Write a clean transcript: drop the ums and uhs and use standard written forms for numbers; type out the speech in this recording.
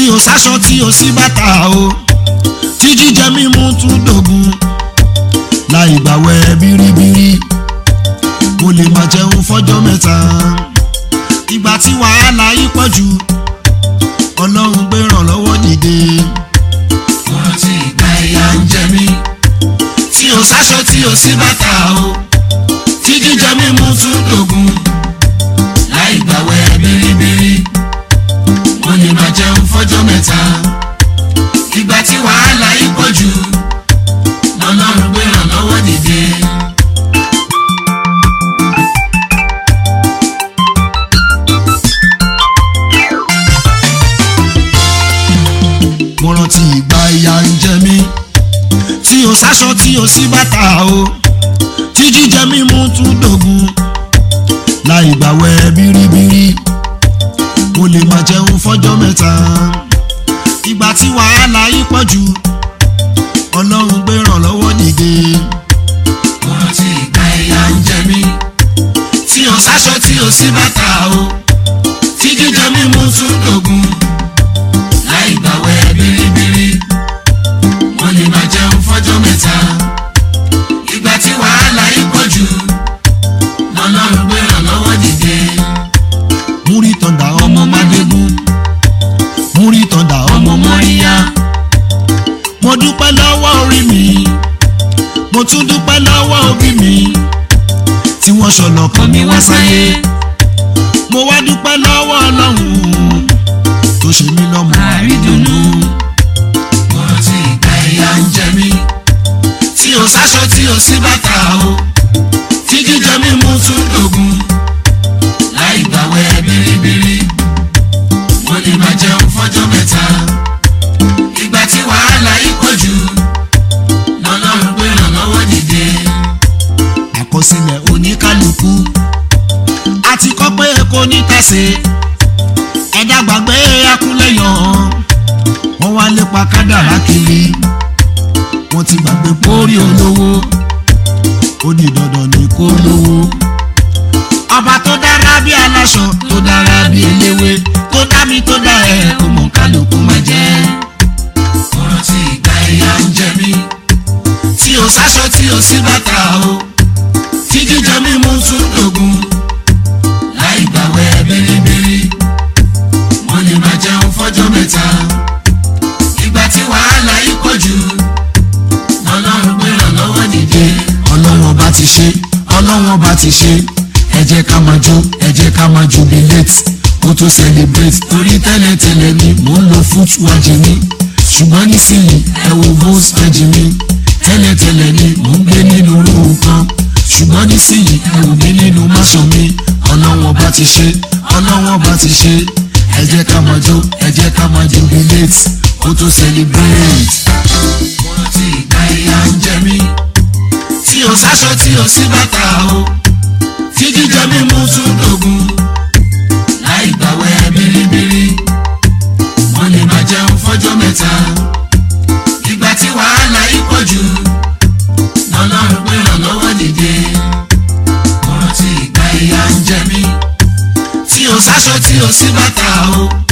tí o sáṣọ tí o sí bàtà o tí jíjẹ mímu tún dògún láì gbàwẹ̀ bíríbírí mo lè máa jẹun fọ́jọ́ mẹ́ta ìgbà tí wàhálà yìí pọ̀ jù Ọlọ́run gbé ìrànlọ́wọ́ dìde. mo rántí ìgbà ìyà ń jẹ mí tí o sáṣọ tí o sí bàtà o tí jíjẹ mímu tún dògún láì gbàwẹ̀ bíríbírí mo lè máa jẹun fọ́jọ́ mẹ́ta ìgbà tí wàhálà yìí pọ̀ jù Ọlọ́run gbé ìrànlọ́wọ́ dìde. mo rántí ìgbà ìyà ń jẹ mí tí o sáṣọ tí o sí bàtà o tí jíjẹ mímu tún dògún láì gbàwẹ̀ bíríbírí mo lè máa jẹun fọ́jọ́ mẹ́ta ìgbà tí wàhálà yìí pọ̀ jù Ọlọ́run gbé ìrànlọ́wọ́ dìde. mo rántí ìgbà ìyà ń jẹ mí tí o sáṣọ tí o sí bàtà o tí jíjẹ mímu tún dògún láì gbàwẹ̀ bíríbírí mo lè máa jẹun fọ́jọ́ mẹ́ta ìgbà tí wàhálà yìí pọ̀ jù Ọlọ́run gbé ìrànlọ́wọ́ dìde. múrí tọ̀dà ọmọ Mádégún múrí tọ̀dà ọmọ Mọ́ríyá mo dúpẹ́ lọ́wọ́ orí mi mo tún dúpẹ́ lọ́wọ́ òbí mi tí wọ́n ṣọlọ́kàn mi wá sáyé mo wá dúpẹ́ lọ́wọ́ Ọlọ́run tó ṣe mí lọ́mọ àrídùnnú. mo rántí ìgbà ìyà ń jẹ mí tí o sáṣọ tí o sí bàtà o tí jíjẹ mímu tún dògún láì gbàwẹ̀ bíríbírí mo lè máa jẹun fọ́jọ́ mẹ́ta ìgbà tí wàhálà yìí pọ̀ jù Ọlọ́run gbé ìrànlọ́wọ́ dìde. àkọsílẹ̀ oníkálukú àti kọ́ pé kò ní tẹ̀sé ẹ̀dá gbàgbé akúnlẹ̀yàn wọ́n wá lépa kádàrá kiri wọ́n ti gbàgbé pórí olówó ó di dandan ní kó lówó. ọba tó dára bí aláṣọ tó dára bí eléwé tó dá mi tó dá ẹ kó mọ kálukú máa jẹ́. mo rántí ìgbà ìyà ń jẹ mí tí o sáṣọ tí o sí bàtà o tí jíjẹ mímu tún dògún láì gbàwẹ̀ bíríbírí mo lè máa jẹun fọ́jọ́ mẹ́ta ìgbà tí wàhálà yìí pọ̀ jù Ọlọ́run gbé ìrànlọ́wọ́ dìde. Ọlọ́run ọba ti ṣe Ọlọ́run ọba ti ṣe ẹ jẹ́ ká máa jó ẹ jẹ́ ká máa jubilate kó tó celebrate torí tẹ́lẹ̀tẹ́lẹ̀ ni mò ń lo footwatch mi ṣùgbọ́n nísìnyí ẹ wo Volkswagen mi tẹ́lẹ̀tẹ́lẹ̀ ni mò ń gbé nínú rúù kan ṣùgbọ́n nísìnyí ẹ wò mí nínú máṣọ mi Ọlọ́run ọba ti ṣe Ọlọ́run ọba ti ṣe ẹ jẹ́ ká máa jó ẹ jẹ́ ká máa jubilate kó tó celebrate. mo rántí ìgbà ìyà ń jẹ mí tí o sáṣọ tí o sí bàtà o tí jíjẹ mímu tún dògún láì gbàwẹ̀ bíríbírí mo lè máa jẹun fọ́jọ́ mẹ́ta ìgbà tí wàhálà yìí pọ̀ jù Ọlọ́run gbé ìrànlọ́wọ́ dìde. mo rántí ìgbà ìyà ń jẹ mí tí o sáṣọ tí o sí bàtà o